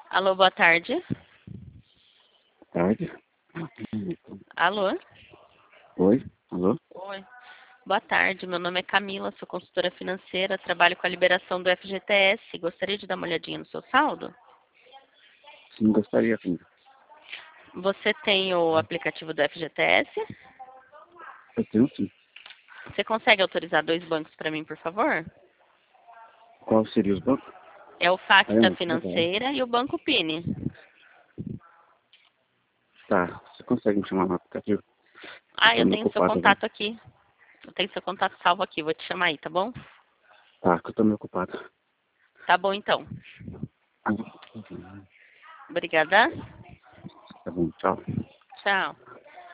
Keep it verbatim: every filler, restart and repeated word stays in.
Alô, boa tarde. Tarde. Alô? Oi, alô? Oi. Boa tarde, meu nome é Camila, sou consultora financeira, trabalho com a liberação do F G T S. Gostaria de dar uma olhadinha no seu saldo? Sim, gostaria, sim. Você tem o aplicativo do F G T S? Eu tenho sim. Você consegue autorizar dois bancos para mim, por favor? Qual seria os bancos? É o Ah, é Facta um, legal. Financeira e o Banco Pini. Tá, você consegue me chamar no aplicativo? Eu Ah, tô eu meio tenho seu ocupado agora. contato aqui. Eu tenho seu contato salvo aqui, vou te chamar aí, tá bom? Tá, que eu tô meio ocupado. Tá bom, então. Ah, Obrigada. tá bom, tchau. Tchau.